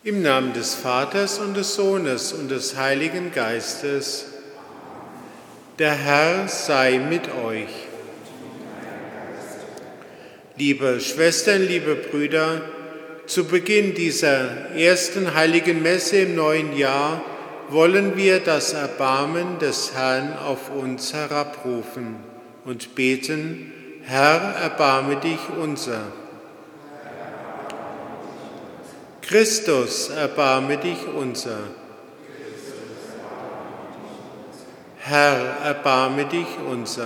Im Namen des Vaters und des Sohnes und des Heiligen Geistes. Der Herr sei mit euch. Liebe Schwestern, liebe Brüder, zu Beginn dieser ersten heiligen Messe im neuen Jahr wollen wir das Erbarmen des Herrn auf uns herabrufen und beten: Herr, erbarme dich unser. Christus, erbarme dich unser. Herr, erbarme dich unser.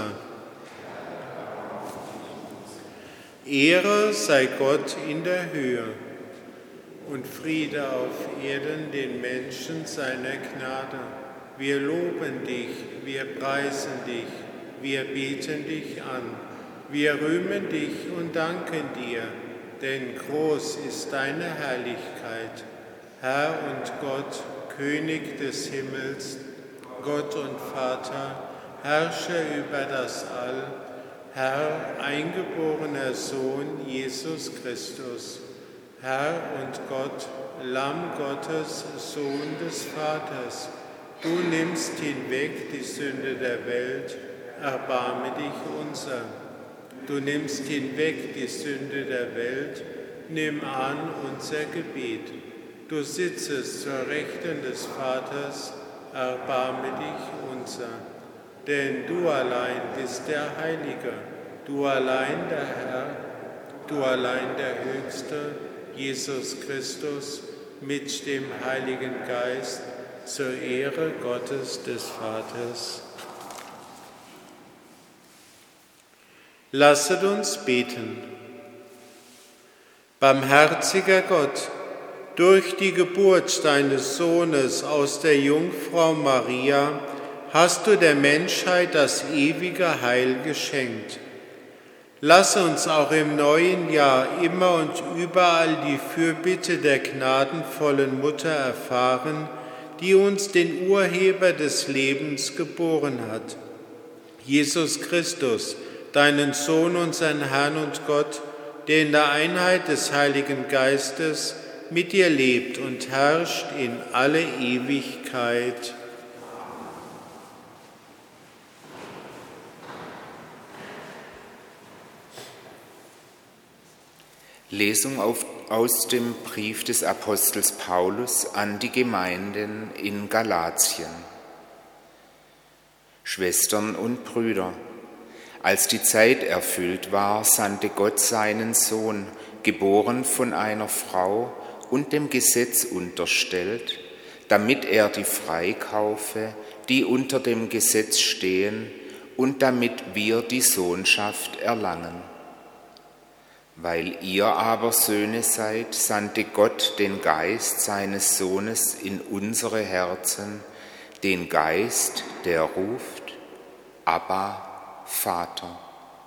Ehre sei Gott in der Höhe und Friede auf Erden den Menschen seiner Gnade. Wir loben dich, wir preisen dich, wir beten dich an, wir rühmen dich und danken dir, denn groß ist deine Herrlichkeit, Herr und Gott, König des Himmels, Gott und Vater, Herrscher über das All, Herr, eingeborener Sohn Jesus Christus, Herr und Gott, Lamm Gottes, Sohn des Vaters, du nimmst hinweg die Sünde der Welt, erbarme dich unser. Du nimmst hinweg die Sünde der Welt, nimm an unser Gebet. Du sitzest zur Rechten des Vaters, erbarme dich unser. Denn du allein bist der Heilige, du allein der Herr, du allein der Höchste, Jesus Christus, mit dem Heiligen Geist, zur Ehre Gottes des Vaters. Lasset uns beten. Barmherziger Gott, durch die Geburt deines Sohnes aus der Jungfrau Maria hast du der Menschheit das ewige Heil geschenkt. Lass uns auch im neuen Jahr immer und überall die Fürbitte der gnadenvollen Mutter erfahren, die uns den Urheber des Lebens geboren hat. Jesus Christus, deinen Sohn, unseren Herrn und Gott, der in der Einheit des Heiligen Geistes mit dir lebt und herrscht in alle Ewigkeit. Lesung aus dem Brief des Apostels Paulus an die Gemeinden in Galatien. Schwestern und Brüder, als die Zeit erfüllt war, sandte Gott seinen Sohn, geboren von einer Frau und dem Gesetz unterstellt, damit er die freikaufe, die unter dem Gesetz stehen, und damit wir die Sohnschaft erlangen. Weil ihr aber Söhne seid, sandte Gott den Geist seines Sohnes in unsere Herzen, den Geist, der ruft: Abba, Vater.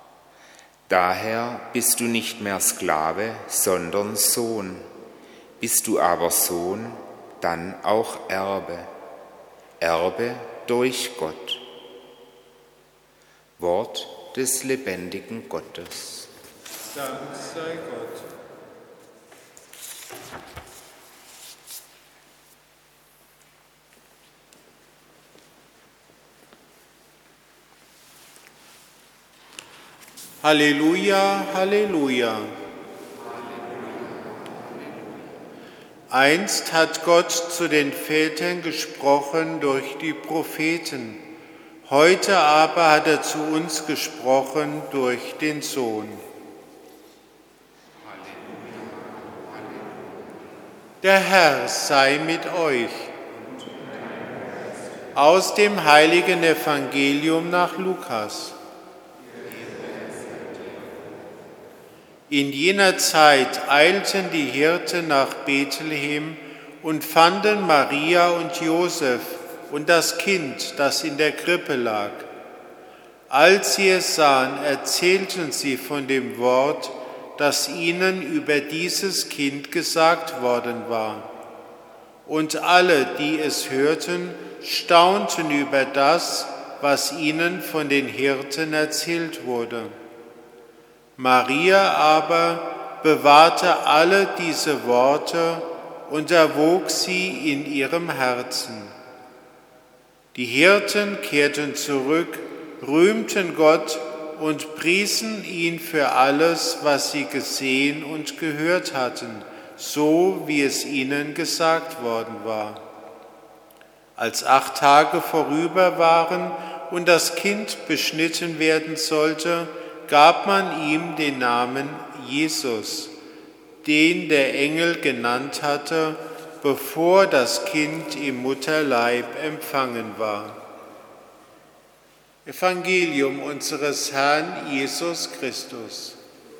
Daher bist du nicht mehr Sklave, sondern Sohn. Bist du aber Sohn, dann auch Erbe. Erbe durch Gott. Wort des lebendigen Gottes. Dank sei Gott. Halleluja, Halleluja. Einst hat Gott zu den Vätern gesprochen durch die Propheten. Heute aber hat er zu uns gesprochen durch den Sohn. Der Herr sei mit euch. Aus dem heiligen Evangelium nach Lukas. In jener Zeit eilten die Hirten nach Bethlehem und fanden Maria und Josef und das Kind, das in der Krippe lag. Als sie es sahen, erzählten sie von dem Wort, das ihnen über dieses Kind gesagt worden war. Und alle, die es hörten, staunten über das, was ihnen von den Hirten erzählt wurde. Maria aber bewahrte alle diese Worte und erwog sie in ihrem Herzen. Die Hirten kehrten zurück, rühmten Gott und priesen ihn für alles, was sie gesehen und gehört hatten, so wie es ihnen gesagt worden war. Als 8 Tage vorüber waren und das Kind beschnitten werden sollte, gab man ihm den Namen Jesus, den der Engel genannt hatte, bevor das Kind im Mutterleib empfangen war. Evangelium unseres Herrn Jesus Christus.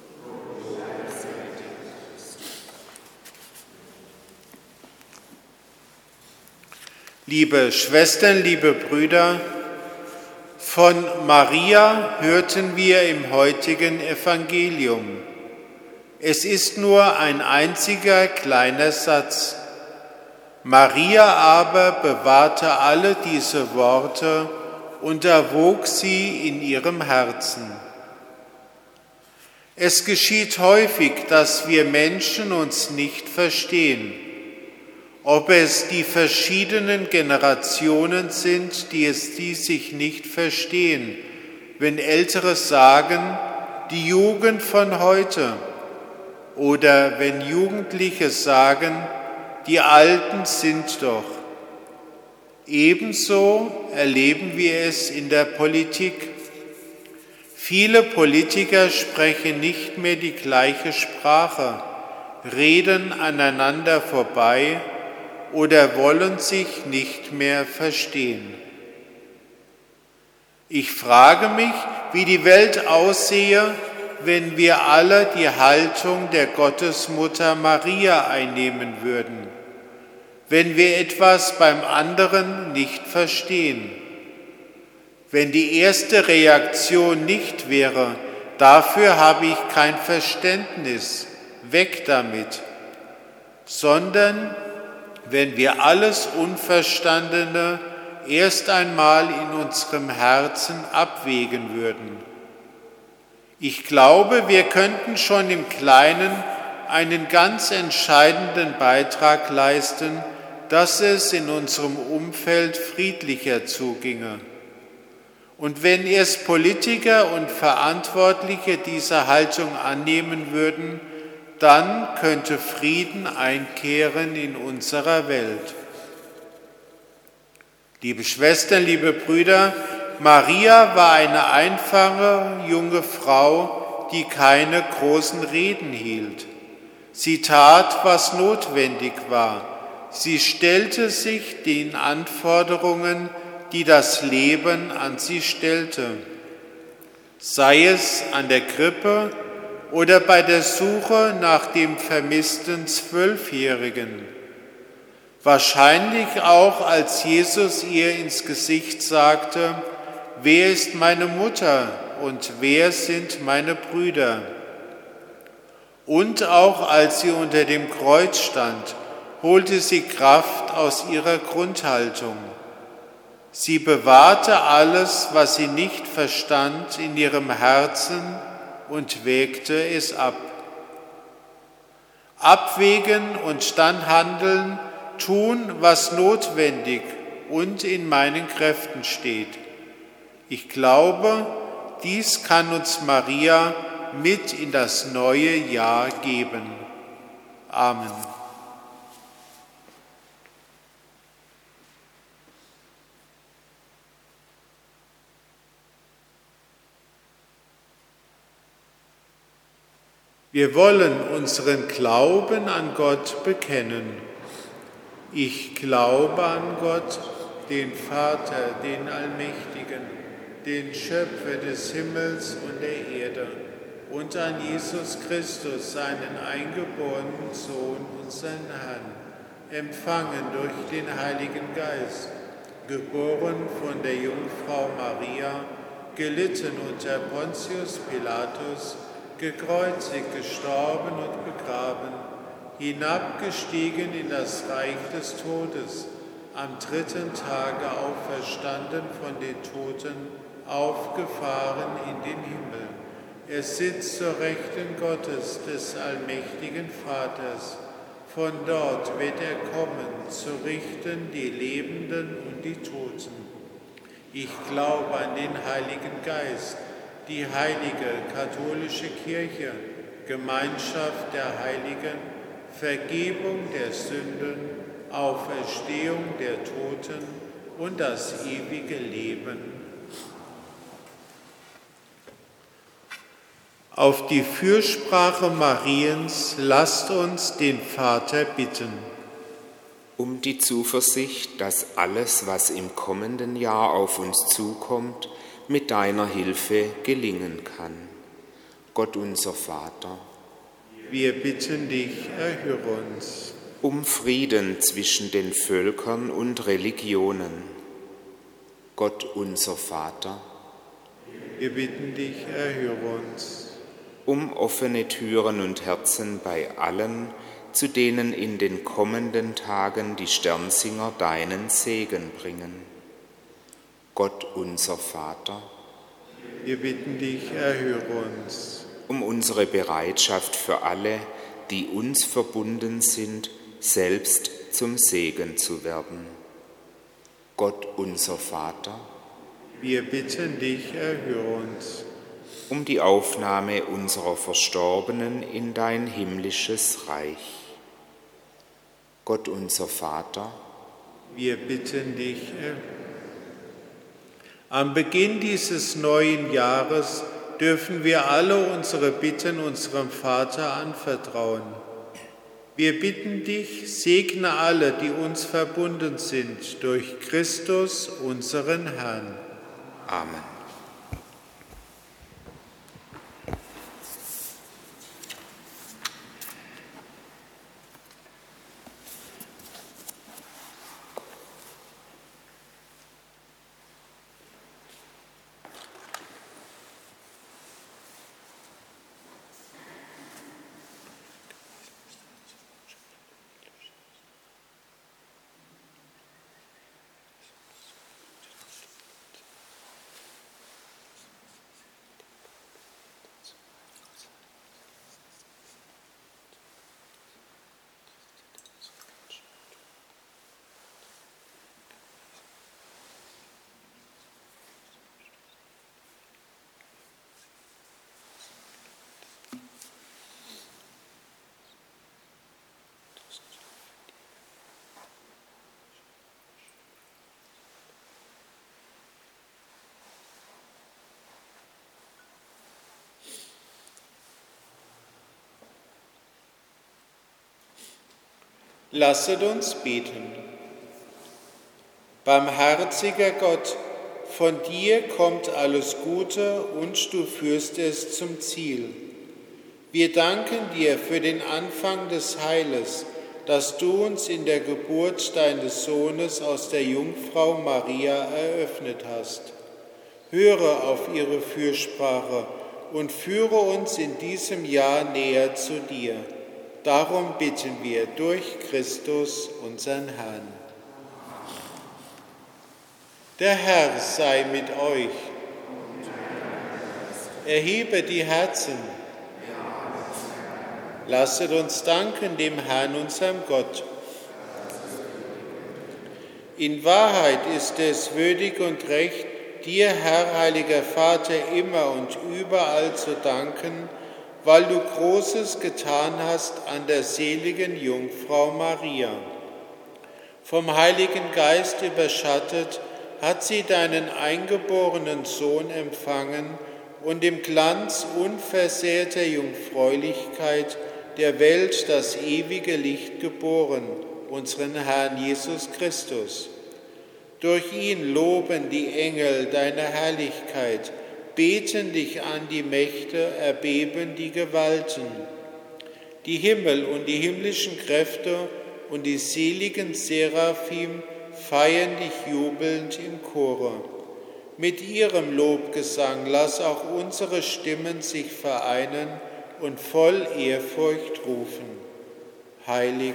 Liebe Schwestern, liebe Brüder, von Maria hörten wir im heutigen Evangelium. Es ist nur ein einziger kleiner Satz. Maria aber bewahrte alle diese Worte und erwog sie in ihrem Herzen. Es geschieht häufig, dass wir Menschen uns nicht verstehen. Ob es die verschiedenen Generationen sind, die sich nicht verstehen, wenn Ältere sagen, die Jugend von heute, oder wenn Jugendliche sagen, die Alten sind doch. Ebenso erleben wir es in der Politik. Viele Politiker sprechen nicht mehr die gleiche Sprache, reden aneinander vorbei oder wollen sich nicht mehr verstehen. Ich frage mich, wie die Welt aussehe, wenn wir alle die Haltung der Gottesmutter Maria einnehmen würden, wenn wir etwas beim anderen nicht verstehen, wenn die erste Reaktion nicht wäre, dafür habe ich kein Verständnis, weg damit, sondern wenn wir alles Unverstandene erst einmal in unserem Herzen abwägen würden. Ich glaube, wir könnten schon im Kleinen einen ganz entscheidenden Beitrag leisten, dass es in unserem Umfeld friedlicher zuginge. Und wenn erst Politiker und Verantwortliche diese Haltung annehmen würden, dann könnte Frieden einkehren in unserer Welt. Liebe Schwestern, liebe Brüder, Maria war eine einfache junge Frau, die keine großen Reden hielt. Sie tat, was notwendig war. Sie stellte sich den Anforderungen, die das Leben an sie stellte, sei es an der Krippe oder bei der Suche nach dem vermissten 12-Jährigen. Wahrscheinlich auch, als Jesus ihr ins Gesicht sagte, wer ist meine Mutter und wer sind meine Brüder? Und auch als sie unter dem Kreuz stand, holte sie Kraft aus ihrer Grundhaltung. Sie bewahrte alles, was sie nicht verstand, in ihrem Herzen und wägte es ab. Abwägen und dann handeln, tun, was notwendig und in meinen Kräften steht. Ich glaube, dies kann uns Maria mit in das neue Jahr geben. Amen. Wir wollen unseren Glauben an Gott bekennen. Ich glaube an Gott, den Vater, den Allmächtigen, den Schöpfer des Himmels und der Erde, und an Jesus Christus, seinen eingeborenen Sohn, unseren Herrn, empfangen durch den Heiligen Geist, geboren von der Jungfrau Maria, gelitten unter Pontius Pilatus, gekreuzigt, gestorben und begraben, hinabgestiegen in das Reich des Todes, am 3. Tage auferstanden von den Toten, aufgefahren in den Himmel. Er sitzt zur Rechten Gottes, des allmächtigen Vaters. Von dort wird er kommen, zu richten die Lebenden und die Toten. Ich glaube an den Heiligen Geist, die heilige katholische Kirche, Gemeinschaft der Heiligen, Vergebung der Sünden, Auferstehung der Toten und das ewige Leben. Auf die Fürsprache Mariens lasst uns den Vater bitten. Um die Zuversicht, dass alles, was im kommenden Jahr auf uns zukommt, mit deiner Hilfe gelingen kann. Gott unser Vater, wir bitten dich, erhöre uns. Um Frieden zwischen den Völkern und Religionen. Gott unser Vater, wir bitten dich, erhöre uns. Um offene Türen und Herzen bei allen, zu denen in den kommenden Tagen die Sternsinger deinen Segen bringen. Gott unser Vater, wir bitten dich, erhöre uns. Um unsere Bereitschaft für alle, die uns verbunden sind, selbst zum Segen zu werden. Gott unser Vater, wir bitten dich, erhöre uns. Um die Aufnahme unserer Verstorbenen in dein himmlisches Reich. Gott unser Vater, wir bitten dich. Am Beginn dieses neuen Jahres dürfen wir alle unsere Bitten unserem Vater anvertrauen. Wir bitten dich, segne alle, die uns verbunden sind, durch Christus, unseren Herrn. Amen. Lasset uns beten. Barmherziger Gott, von dir kommt alles Gute und du führst es zum Ziel. Wir danken dir für den Anfang des Heiles, das du uns in der Geburt deines Sohnes aus der Jungfrau Maria eröffnet hast. Höre auf ihre Fürsprache und führe uns in diesem Jahr näher zu dir. Darum bitten wir durch Christus, unseren Herrn. Der Herr sei mit euch. Erhebe die Herzen. Lasset uns danken dem Herrn, unserem Gott. In Wahrheit ist es würdig und recht, dir, Herr, heiliger Vater, immer und überall zu danken, weil du Großes getan hast an der seligen Jungfrau Maria. Vom Heiligen Geist überschattet, hat sie deinen eingeborenen Sohn empfangen und im Glanz unversehrter Jungfräulichkeit der Welt das ewige Licht geboren, unseren Herrn Jesus Christus. Durch ihn loben die Engel deiner Herrlichkeit, beten dich an die Mächte, erbeben die Gewalten. Die Himmel und die himmlischen Kräfte und die seligen Seraphim feiern dich jubelnd im Chore. Mit ihrem Lobgesang lass auch unsere Stimmen sich vereinen und voll Ehrfurcht rufen. Heilig.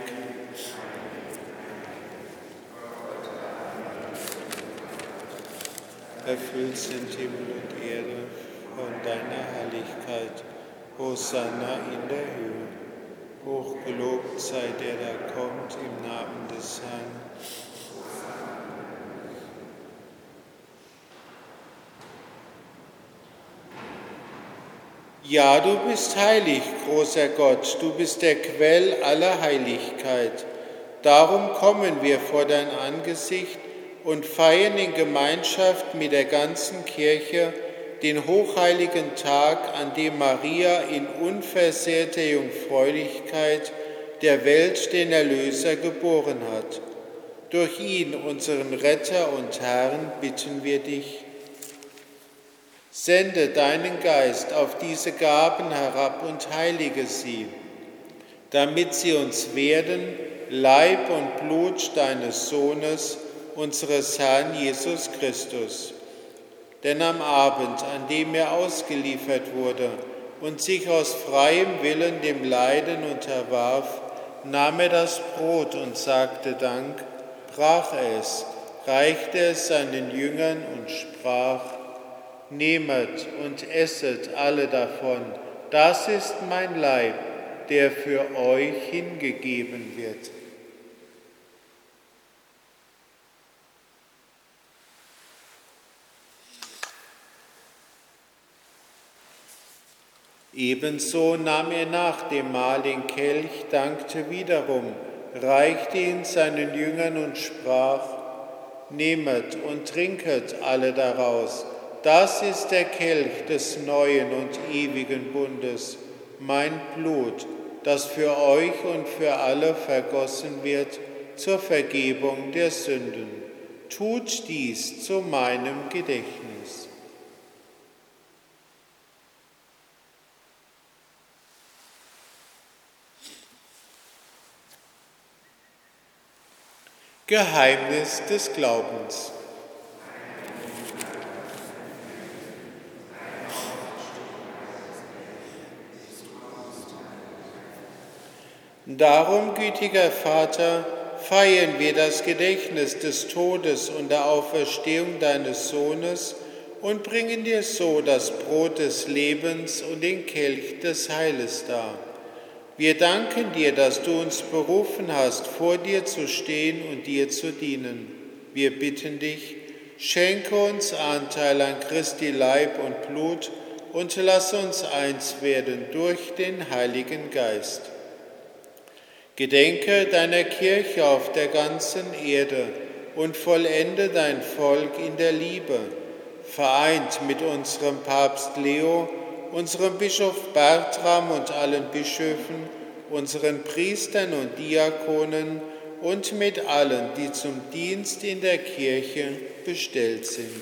Erfüllt sind Himmel und Erde von deiner Herrlichkeit. Hosanna in der Höhe. Hochgelobt sei der, der kommt im Namen des Herrn. Ja, du bist heilig, großer Gott, du bist der Quell aller Heiligkeit. Darum kommen wir vor dein Angesicht und feiern in Gemeinschaft mit der ganzen Kirche den hochheiligen Tag, an dem Maria in unversehrter Jungfräulichkeit der Welt den Erlöser geboren hat. Durch ihn, unseren Retter und Herrn, bitten wir dich. Sende deinen Geist auf diese Gaben herab und heilige sie, damit sie uns werden, Leib und Blut deines Sohnes, unseres Herrn Jesus Christus. Denn am Abend, an dem er ausgeliefert wurde und sich aus freiem Willen dem Leiden unterwarf, nahm er das Brot und sagte Dank, brach es, reichte es seinen Jüngern und sprach: Nehmet und esset alle davon, das ist mein Leib, der für euch hingegeben wird. Ebenso nahm er nach dem Mahl den Kelch, dankte wiederum, reichte ihn seinen Jüngern und sprach: Nehmet und trinket alle daraus. Das ist der Kelch des neuen und ewigen Bundes, mein Blut, das für euch und für alle vergossen wird zur Vergebung der Sünden. Tut dies zu meinem Gedächtnis. Geheimnis des Glaubens. Darum, gütiger Vater, feiern wir das Gedächtnis des Todes und der Auferstehung deines Sohnes und bringen dir so das Brot des Lebens und den Kelch des Heiles dar. Wir danken dir, dass du uns berufen hast, vor dir zu stehen und dir zu dienen. Wir bitten dich, schenke uns Anteil an Christi Leib und Blut und lass uns eins werden durch den Heiligen Geist. Gedenke deiner Kirche auf der ganzen Erde und vollende dein Volk in der Liebe, vereint mit unserem Papst Leo, unserem Bischof Bertram und allen Bischöfen, unseren Priestern und Diakonen und mit allen, die zum Dienst in der Kirche bestellt sind.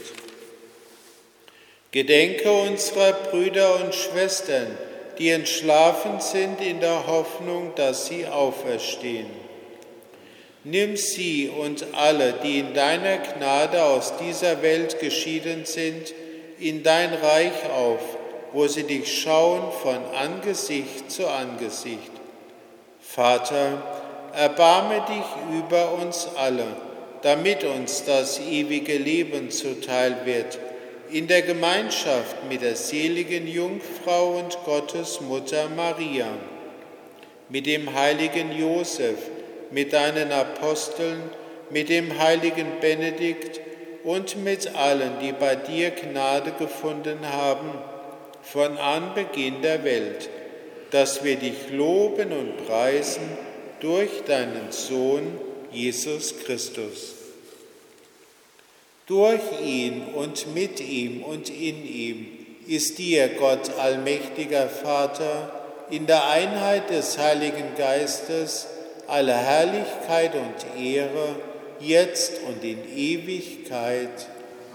Gedenke unserer Brüder und Schwestern, die entschlafen sind in der Hoffnung, dass sie auferstehen. Nimm sie und alle, die in deiner Gnade aus dieser Welt geschieden sind, in dein Reich auf, wo sie dich schauen von Angesicht zu Angesicht. Vater, erbarme dich über uns alle, damit uns das ewige Leben zuteil wird, in der Gemeinschaft mit der seligen Jungfrau und Gottesmutter Maria, mit dem heiligen Josef, mit deinen Aposteln, mit dem heiligen Benedikt und mit allen, die bei dir Gnade gefunden haben, von Anbeginn der Welt, dass wir dich loben und preisen durch deinen Sohn, Jesus Christus. Durch ihn und mit ihm und in ihm ist dir, Gott allmächtiger Vater, in der Einheit des Heiligen Geistes alle Herrlichkeit und Ehre, jetzt und in Ewigkeit.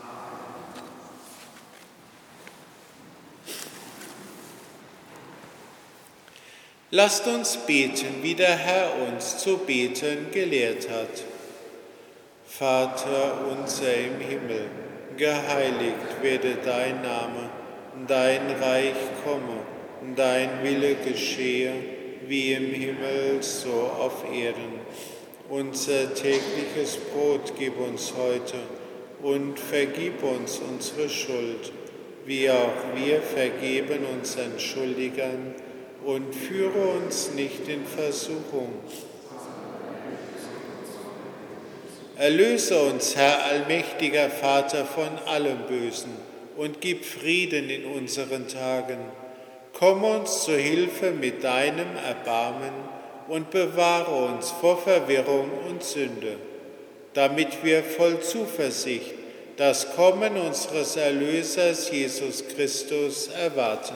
Lasst uns beten, wie der Herr uns zu beten gelehrt hat. Vater unser im Himmel, geheiligt werde dein Name, dein Reich komme, dein Wille geschehe, wie im Himmel, so auf Erden. Unser tägliches Brot gib uns heute und vergib uns unsere Schuld, wie auch wir vergeben unseren Schuldigern. und führe uns nicht in Versuchung. Erlöse uns, Herr allmächtiger Vater, von allem Bösen und gib Frieden in unseren Tagen. Komm uns zu Hilfe mit deinem Erbarmen und bewahre uns vor Verwirrung und Sünde, damit wir voll Zuversicht das Kommen unseres Erlösers Jesus Christus erwarten.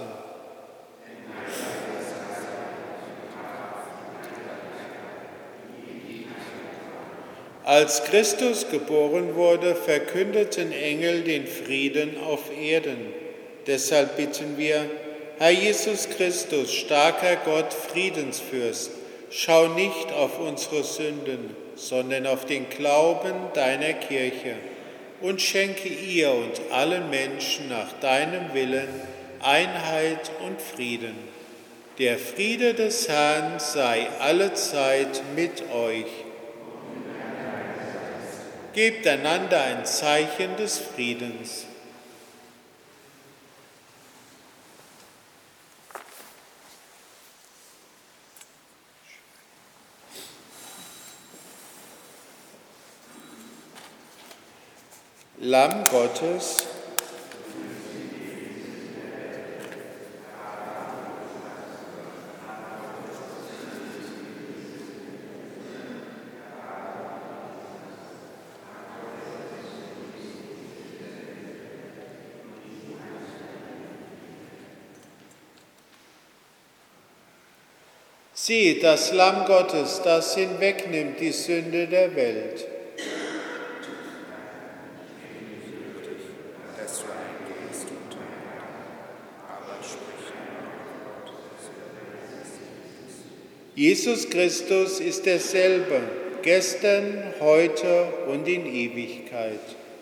Als Christus geboren wurde, verkündeten Engel den Frieden auf Erden. Deshalb bitten wir, Herr Jesus Christus, starker Gott, Friedensfürst, schau nicht auf unsere Sünden, sondern auf den Glauben deiner Kirche und schenke ihr und allen Menschen nach deinem Willen Einheit und Frieden. Der Friede des Herrn sei allezeit mit euch. Gebt einander ein Zeichen des Friedens. Lamm Gottes, siehe das Lamm Gottes, das hinwegnimmt die Sünde der Welt. Jesus Christus ist derselbe, gestern, heute und in Ewigkeit.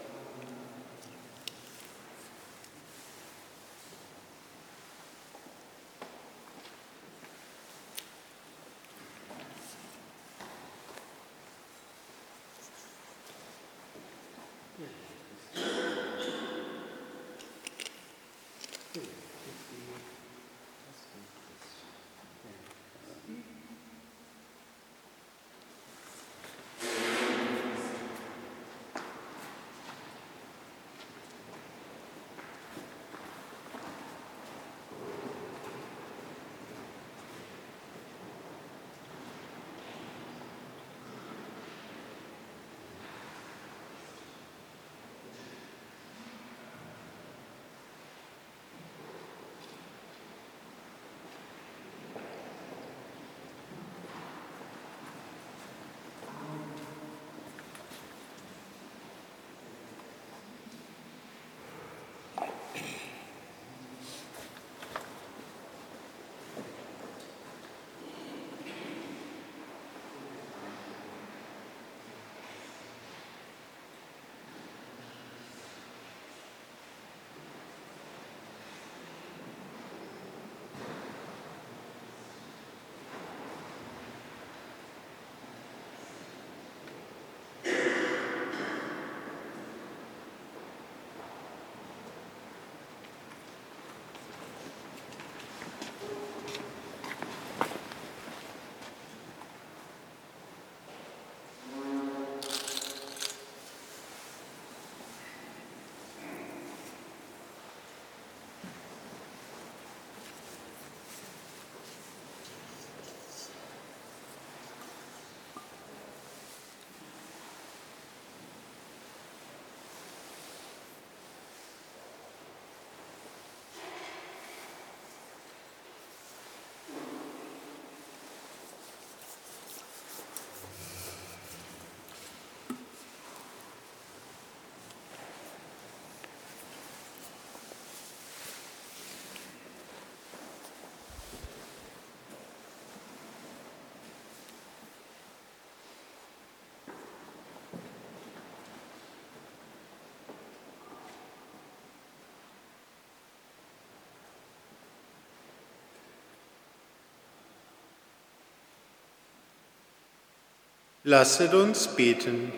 Lasset uns beten.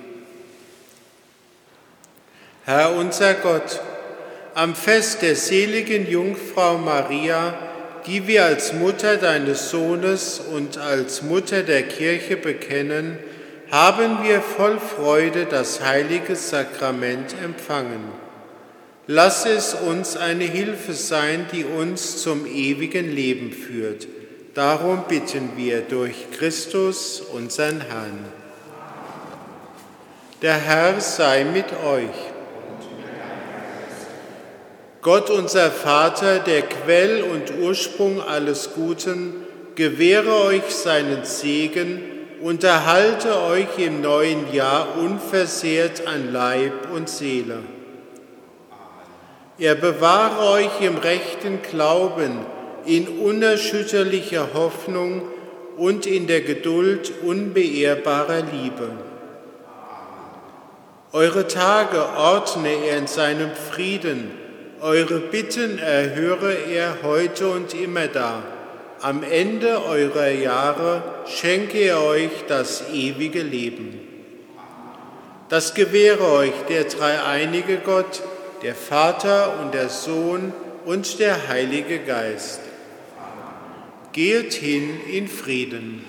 Herr unser Gott, am Fest der seligen Jungfrau Maria die wir als Mutter deines Sohnes und als Mutter der Kirche bekennen, haben wir voll Freude das heilige Sakrament empfangen. Lass es uns eine Hilfe sein, die uns zum ewigen Leben führt. Darum bitten wir durch Christus, unseren Herrn. Der Herr sei mit euch. Gott, unser Vater, der Quell und Ursprung alles Guten, gewähre euch seinen Segen und erhalte euch im neuen Jahr unversehrt an Leib und Seele. Er bewahre euch im rechten Glauben, in unerschütterlicher Hoffnung und in der Geduld unbeehrbarer Liebe. Eure Tage ordne er in seinem Frieden, eure Bitten erhöre er heute und immerdar. Am Ende eurer Jahre schenke er euch das ewige Leben. Das gewähre euch der dreieinige Gott, der Vater und der Sohn und der Heilige Geist. Geht hin in Frieden.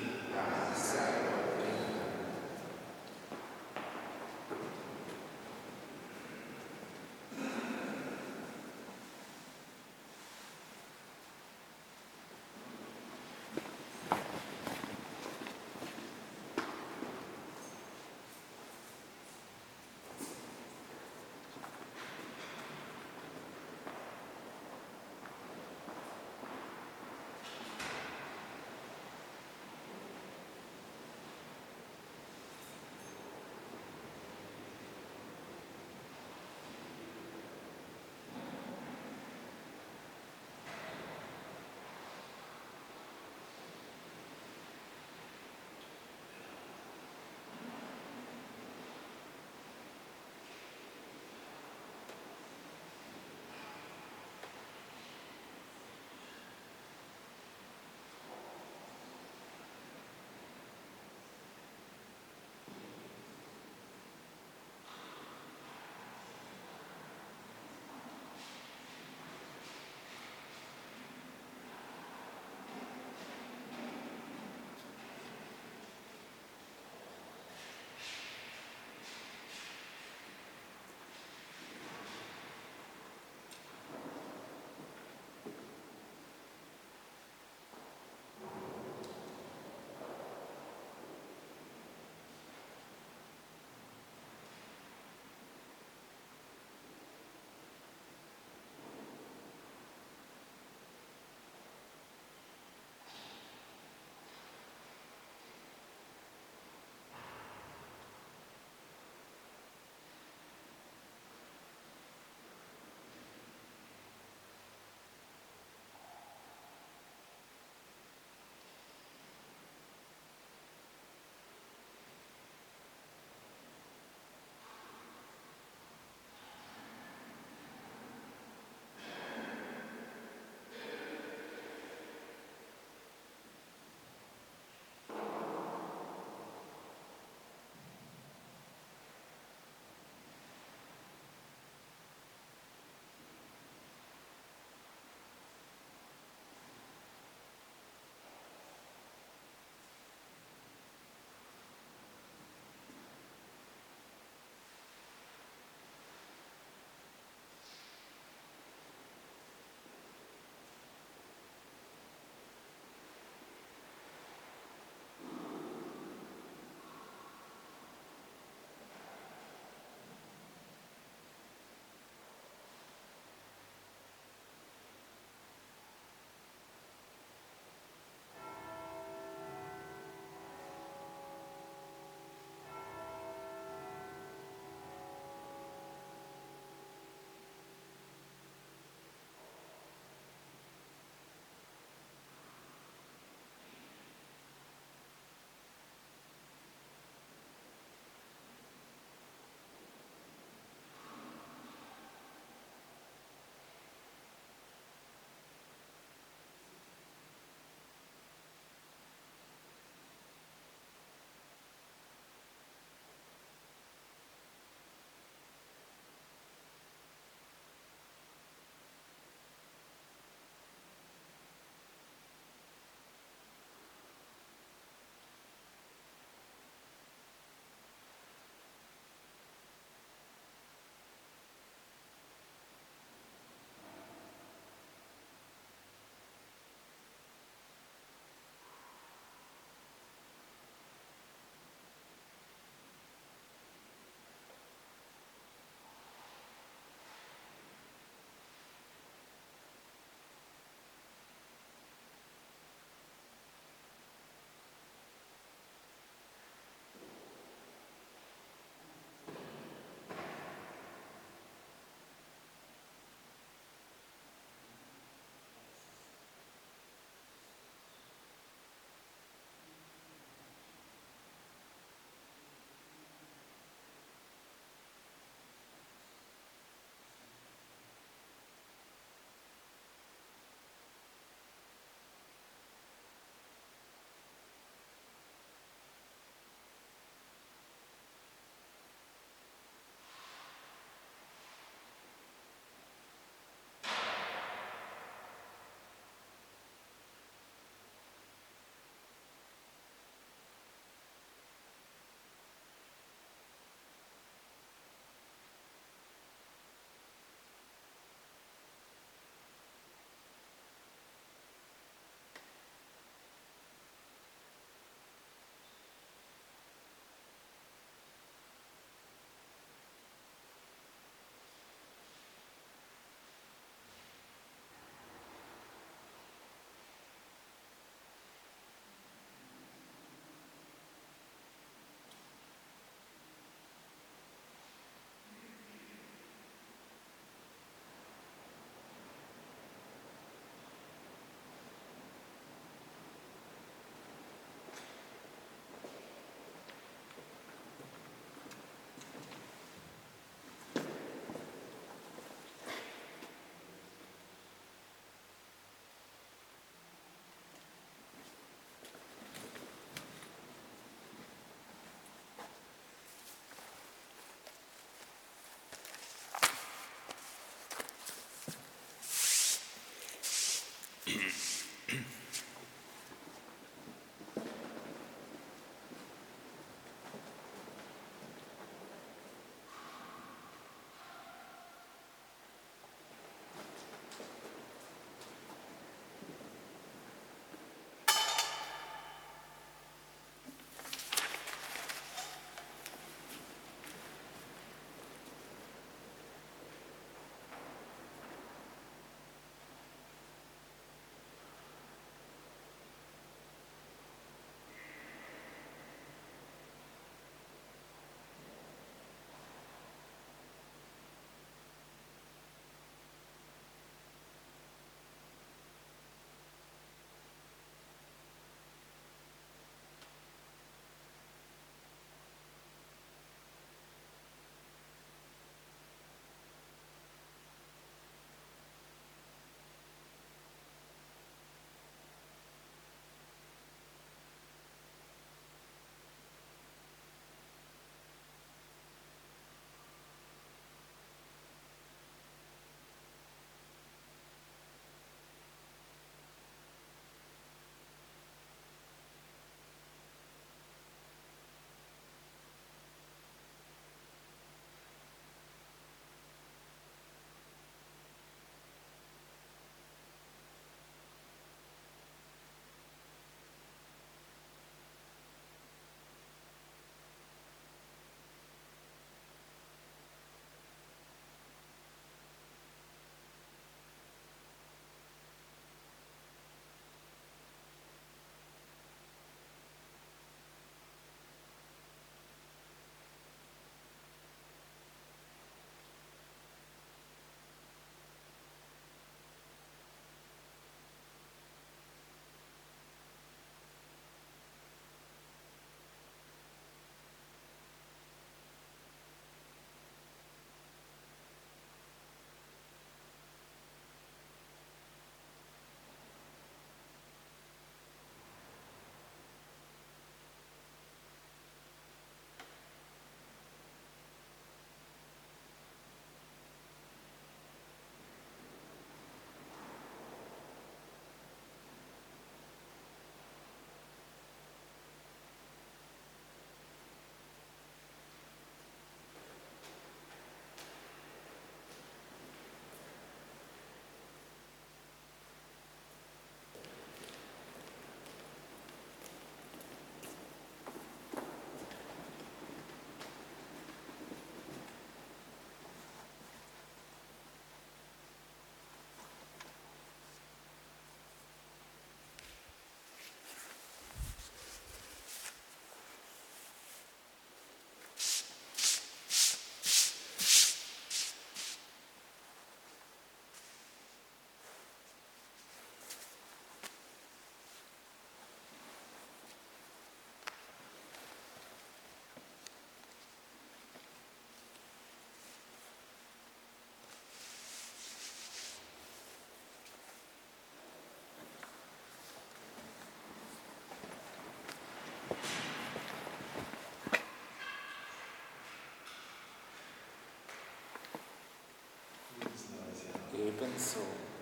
Ebenso.